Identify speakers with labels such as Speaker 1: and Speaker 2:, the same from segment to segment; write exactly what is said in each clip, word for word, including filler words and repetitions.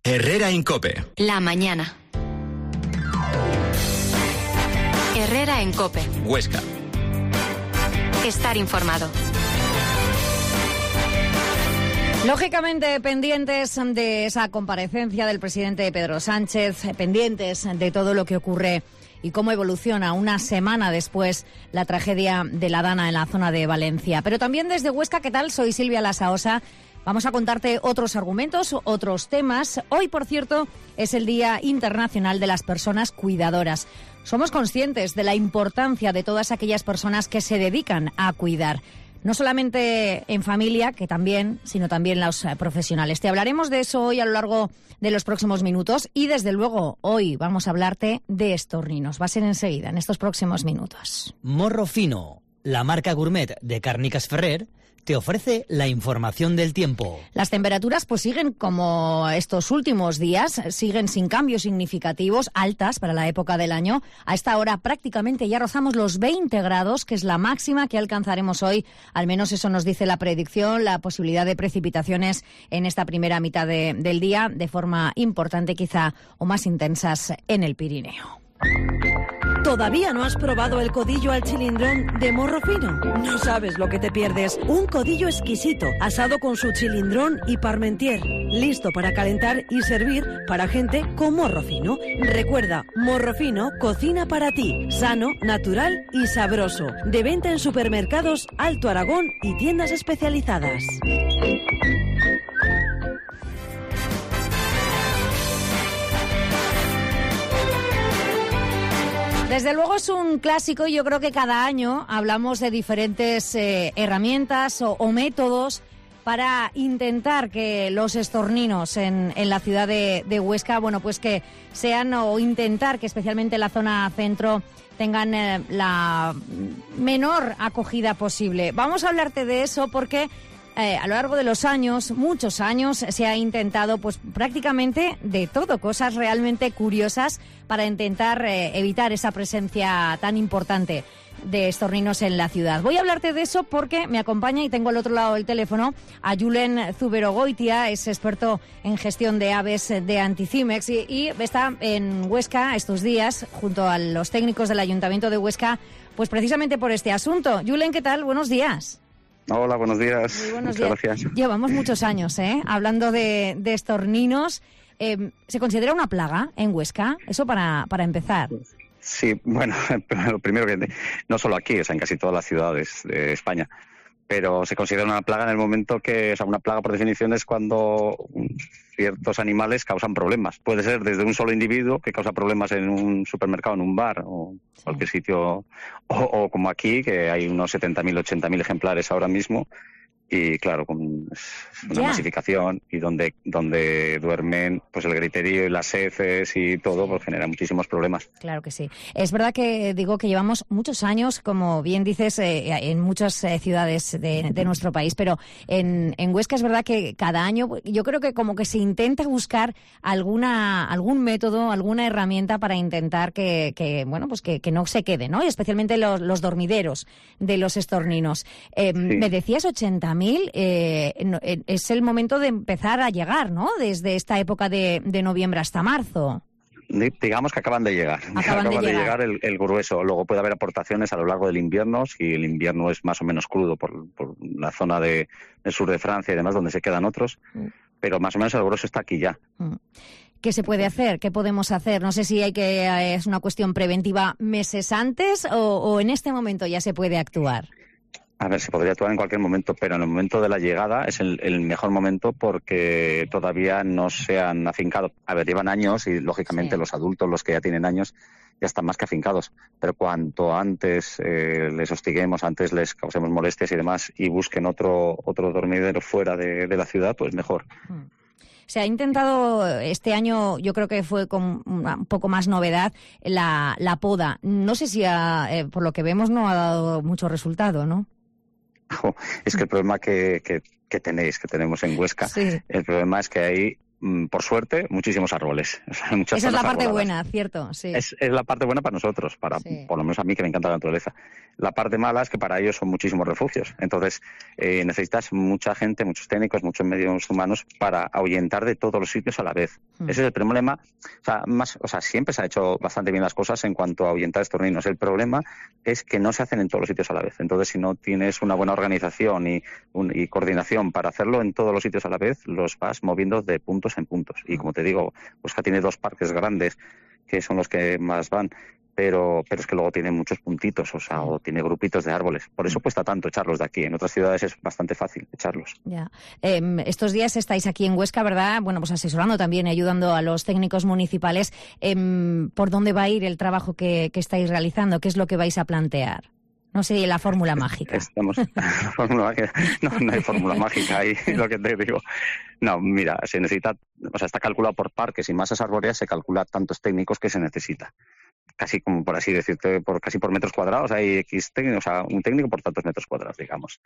Speaker 1: Herrera en COPE.
Speaker 2: La mañana. Herrera en COPE.
Speaker 1: Huesca.
Speaker 2: Estar informado.
Speaker 3: Lógicamente, pendientes de esa comparecencia del presidente Pedro Sánchez, pendientes de todo lo que ocurre y cómo evoluciona una semana después la tragedia de la Dana en la zona de Valencia. Pero también desde Huesca, ¿qué tal? Soy Silvia Lasaosa. Vamos a contarte otros argumentos, otros temas. Hoy, por cierto, es el Día Internacional de las Personas Cuidadoras. Somos conscientes de la importancia de todas aquellas personas que se dedican a cuidar. No solamente en familia, que también, sino también los eh, profesionales. Te hablaremos de eso hoy a lo largo de los próximos minutos y, desde luego, hoy vamos a hablarte de estorninos. Va a ser enseguida, en estos próximos minutos.
Speaker 4: Morro Fino, la marca gourmet de Càrniques Ferrer, te ofrece la información del tiempo.
Speaker 3: Las temperaturas pues siguen como estos últimos días, siguen sin cambios significativos, altas para la época del año. A esta hora prácticamente ya rozamos los veinte grados, que es la máxima que alcanzaremos hoy. Al menos eso nos dice la predicción, la posibilidad de precipitaciones en esta primera mitad de, del día, de forma importante quizá o más intensas en el Pirineo.
Speaker 5: ¿Todavía no has probado el codillo al chilindrón de Morro Fino? No sabes lo que te pierdes. Un codillo exquisito, asado con su chilindrón y parmentier. Listo para calentar y servir para gente con morro fino. Recuerda, Morro Fino cocina para ti. Sano, natural y sabroso. De venta en supermercados Alto Aragón y tiendas especializadas.
Speaker 3: Desde luego es un clásico y yo creo que cada año hablamos de diferentes eh, herramientas o, o métodos para intentar que los estorninos en, en la ciudad de, de Huesca, bueno, pues que sean o intentar que especialmente en la zona centro tengan eh, la menor acogida posible. Vamos a hablarte de eso porque Eh, a lo largo de los años, muchos años, se ha intentado pues prácticamente de todo, cosas realmente curiosas para intentar eh, evitar esa presencia tan importante de estorninos en la ciudad. Voy a hablarte de eso porque me acompaña y tengo al otro lado del teléfono a Julen Zuberogoitia, es experto en gestión de aves de Anticimex y, y está en Huesca estos días junto a los técnicos del Ayuntamiento de Huesca, pues precisamente por este asunto. Julen, ¿qué tal? Buenos días.
Speaker 6: Hola, buenos días.
Speaker 3: Muy buenos
Speaker 6: Muchas
Speaker 3: días.
Speaker 6: gracias.
Speaker 3: Llevamos muchos años, ¿eh? Hablando de, de estorninos. Eh, ¿Se considera una plaga en Huesca? Eso para, para empezar.
Speaker 6: Sí, bueno, lo primero que no solo aquí, o sea, en casi todas las ciudades de España, pero se considera una plaga en el momento que, o sea, una plaga por definición es cuando ciertos animales causan problemas. Puede ser desde un solo individuo que causa problemas en un supermercado, en un bar o sí. cualquier sitio, o, o como aquí, que hay unos setenta mil, ochenta mil ejemplares ahora mismo. Y claro, con una yeah. masificación y donde donde duermen pues el griterío y las heces y todo, pues genera muchísimos problemas.
Speaker 3: Claro que sí. Es verdad que digo que llevamos muchos años, como bien dices, eh, en muchas eh, ciudades de, de nuestro país, pero en, en Huesca es verdad que cada año yo creo que como que se intenta buscar alguna algún método, alguna herramienta para intentar que, que bueno, pues que, que no se quede, ¿no? Y especialmente los, los dormideros de los estorninos. Eh, sí. Me decías ochenta mil, eh, es el momento de empezar a llegar, ¿no? Desde esta época de, de noviembre hasta marzo.
Speaker 6: Digamos que acaban de llegar.
Speaker 3: Acaban,
Speaker 6: acaban
Speaker 3: de,
Speaker 6: de
Speaker 3: llegar,
Speaker 6: llegar el, el grueso. Luego puede haber aportaciones a lo largo del invierno, si el invierno es más o menos crudo por, por la zona de, del sur de Francia y demás, donde se quedan otros. Mm. Pero más o menos el grueso está aquí ya.
Speaker 3: Mm. ¿Qué se puede hacer? ¿Qué podemos hacer? No sé si hay que es una cuestión preventiva meses antes o, o en este momento ya se puede actuar.
Speaker 6: A ver, se podría actuar en cualquier momento, pero en el momento de la llegada es el, el mejor momento porque todavía no se han afincado. A ver, llevan años y, lógicamente, sí. los adultos, los que ya tienen años, ya están más que afincados. Pero cuanto antes eh, les hostiguemos, antes les causemos molestias y demás y busquen otro otro dormidero fuera de, de la ciudad, pues mejor.
Speaker 3: Hmm. Se ha intentado este año, yo creo que fue con un poco más novedad, la, la poda. No sé si, ha, eh, por lo que vemos, no ha dado mucho resultado, ¿no?
Speaker 6: Es que el problema que, que, que tenéis, que tenemos en Huesca, sí. el problema es que hay por suerte, muchísimos árboles. Muchas
Speaker 3: Esa es la
Speaker 6: zonas
Speaker 3: parte
Speaker 6: arboladas.
Speaker 3: buena, cierto, sí.
Speaker 6: Es, es la parte buena para nosotros, para
Speaker 3: Sí.
Speaker 6: por lo menos a mí que me encanta la naturaleza. La parte mala es que para ellos son muchísimos refugios. Entonces eh, necesitas mucha gente, muchos técnicos, muchos medios humanos para ahuyentar de todos los sitios a la vez.
Speaker 3: Mm.
Speaker 6: Ese es el problema. O sea, más, o sea, siempre se ha hecho bastante bien las cosas en cuanto a ahuyentar estorninos. El problema es que no se hacen en todos los sitios a la vez. Entonces, si no tienes una buena organización y, un, y coordinación para hacerlo en todos los sitios a la vez, los vas moviendo de puntos en puntos. Y como te digo, Huesca tiene dos parques grandes que son los que más van, pero pero es que luego tiene muchos puntitos, o sea, o tiene grupitos de árboles. Por eso cuesta tanto echarlos de aquí. En otras ciudades es bastante fácil echarlos.
Speaker 3: Ya. Eh, estos días estáis aquí en Huesca, ¿verdad? Bueno, pues asesorando también, ayudando a los técnicos municipales. Eh, ¿Por dónde va a ir el trabajo que, que estáis realizando? ¿Qué es lo que vais a plantear? No sé, la fórmula mágica.
Speaker 6: Estamos, la fórmula mágica. No, no hay fórmula mágica ahí, lo que te digo. No, mira, se necesita, o sea, está calculado por parques y masas arbóreas, se calcula tantos técnicos que se necesita. Casi como por así decirte, por casi por metros cuadrados hay X técnicos, o sea, un técnico por tantos metros cuadrados, digamos.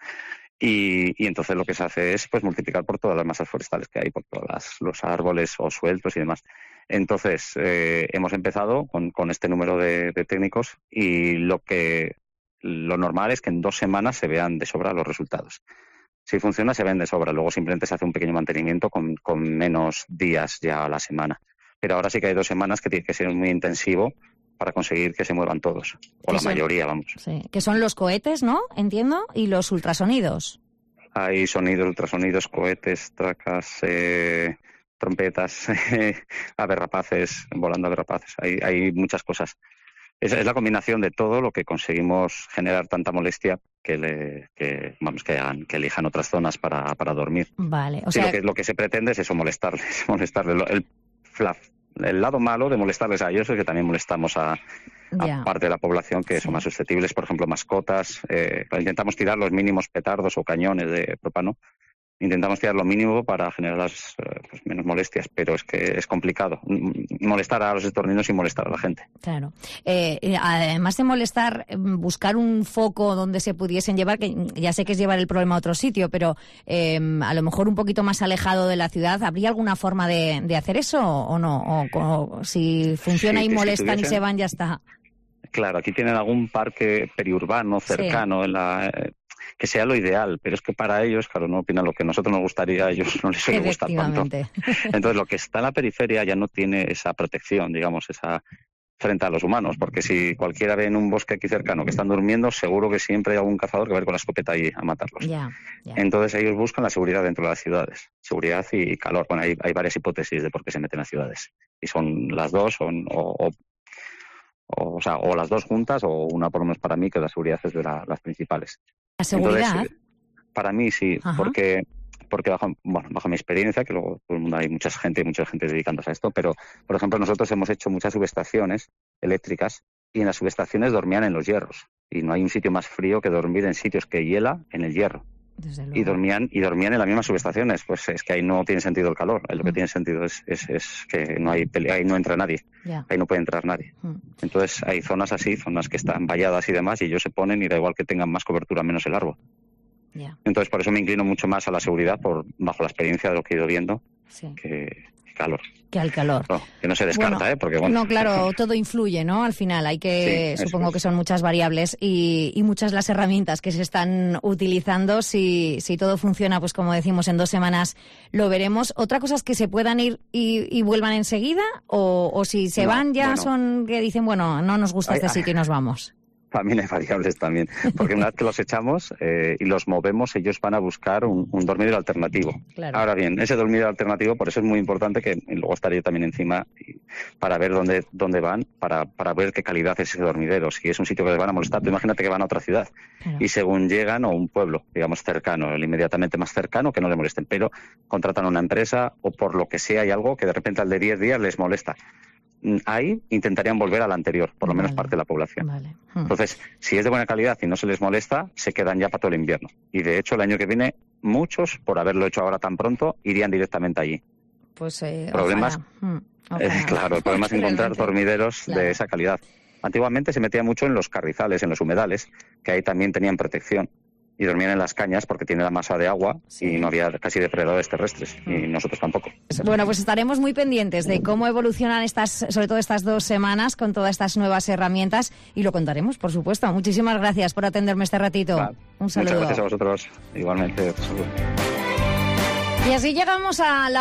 Speaker 6: Y, y entonces lo que se hace es pues multiplicar por todas las masas forestales que hay, por todos las, los árboles o sueltos y demás. Entonces, eh, hemos empezado con, con este número de, de técnicos y lo que lo normal es que en dos semanas se vean de sobra los resultados. Si funciona, se ven de sobra. Luego simplemente se hace un pequeño mantenimiento con, con menos días ya a la semana. Pero ahora sí que hay dos semanas que tiene que ser muy intensivo para conseguir que se muevan todos. O la
Speaker 3: son,
Speaker 6: mayoría, vamos.
Speaker 3: Sí, que son los cohetes, ¿no? Entiendo, y los ultrasonidos.
Speaker 6: Hay sonidos, ultrasonidos, cohetes, tracas, eh, trompetas, aves rapaces, volando aves rapaces. Hay, hay muchas cosas. Es, es la combinación de todo lo que conseguimos generar tanta molestia que le, que vamos que hagan, que elijan otras zonas para, para dormir.
Speaker 3: Vale, o
Speaker 6: sí,
Speaker 3: sea,
Speaker 6: lo que lo que se pretende es eso, molestarles, molestarles. El, el, el lado malo de molestarles a ellos es que también molestamos a, a parte de la población que sí. son más susceptibles, por ejemplo, mascotas. Eh, intentamos tirar los mínimos petardos o cañones de propano. Intentamos tirar lo mínimo para generar las pues, menos molestias, pero es que es complicado molestar a los estorninos y molestar a la gente.
Speaker 3: Claro. Eh, además de molestar, buscar un foco donde se pudiesen llevar, que ya sé que es llevar el problema a otro sitio, pero eh, a lo mejor un poquito más alejado de la ciudad, ¿habría alguna forma de, de hacer eso o no? O, o si funciona sí, y molestan si y se van, ya está.
Speaker 6: Claro, aquí tienen algún parque periurbano cercano sí. en la... Eh, que sea lo ideal, pero es que para ellos, claro, no opinan lo que a nosotros nos gustaría, a ellos no les suele gustar tanto. Entonces, lo que está en la periferia ya no tiene esa protección, digamos, esa frente a los humanos, porque si cualquiera ve en un bosque aquí cercano que están durmiendo, seguro que siempre hay algún cazador que va a ir con la escopeta ahí a matarlos.
Speaker 3: Ya, ya.
Speaker 6: Entonces, ellos buscan la seguridad dentro de las ciudades, seguridad y calor. Bueno, hay, hay varias hipótesis de por qué se meten a ciudades, y son las dos, son, o, o O, o sea, o las dos juntas, o una por lo menos para mí, que la seguridad es de la, las principales.
Speaker 3: ¿La seguridad?
Speaker 6: Entonces, para mí sí, Ajá. porque porque bajo, bueno, bajo mi experiencia, que luego todo el mundo hay mucha gente, mucha gente dedicándose a esto, pero, por ejemplo, nosotros hemos hecho muchas subestaciones eléctricas y en las subestaciones dormían en los hierros. Y no hay un sitio más frío que dormir en sitios que hiela en el hierro. Y dormían y dormían en las mismas subestaciones. Pues es que ahí no tiene sentido el calor. Lo que mm. tiene sentido es, es, es que no hay pelea, ahí no entra nadie. Yeah. Ahí no puede entrar nadie. Mm. Entonces hay zonas así, zonas que están valladas y demás, y ellos se ponen y da igual que tengan más cobertura, menos el árbol. Yeah. Entonces por eso me inclino mucho más a la seguridad, por bajo la experiencia de lo que he ido viendo, sí. que, que calor.
Speaker 3: Que al calor.
Speaker 6: No, que no se descarta,
Speaker 3: bueno,
Speaker 6: ¿eh? Porque, bueno.
Speaker 3: No, claro, todo influye, ¿no? Al final hay que, sí, supongo es. que son muchas variables y, y muchas las herramientas que se están utilizando. Si, si todo funciona, pues como decimos, en dos semanas lo veremos. Otra cosa es que se puedan ir y, y vuelvan enseguida, o, o si se no, van ya bueno. son que dicen, bueno, no nos gusta ay, este ay. sitio y nos vamos.
Speaker 6: También hay variables también, porque una vez que los echamos eh, y los movemos, ellos van a buscar un, un dormidero alternativo. Claro. Ahora bien, ese dormidero alternativo, por eso es muy importante que y luego estaré también encima para ver dónde dónde van, para, para ver qué calidad es ese dormidero. Si es un sitio que les van a molestar, tú imagínate que van a otra ciudad. Claro. Y según llegan, o un pueblo, digamos, cercano, el inmediatamente más cercano, que no les molesten, pero contratan a una empresa o por lo que sea hay algo que de repente al de diez días les molesta. Ahí intentarían volver al anterior, por lo menos vale, parte de la población.
Speaker 3: Vale. Hmm.
Speaker 6: Entonces, si es de buena calidad y no se les molesta, se quedan ya para todo el invierno. Y de hecho, el año que viene, muchos, por haberlo hecho ahora tan pronto, irían directamente allí.
Speaker 3: Pues, eh,
Speaker 6: Problemas,
Speaker 3: hmm.
Speaker 6: eh, claro, el problema es encontrar dormideros claro. de esa calidad. Antiguamente se metía mucho en los carrizales, en los humedales, que ahí también tenían protección. y dormían en las cañas porque tiene la masa de agua
Speaker 3: Sí.
Speaker 6: y no había casi depredadores terrestres, y nosotros tampoco.
Speaker 3: Bueno, pues estaremos muy pendientes de cómo evolucionan estas, sobre todo estas dos semanas, con todas estas nuevas herramientas, y lo contaremos, por supuesto. Muchísimas gracias por atenderme este ratito.
Speaker 6: Va.
Speaker 3: Un saludo.
Speaker 6: Muchas gracias a vosotros, igualmente. Saludos.
Speaker 3: Y así llegamos a la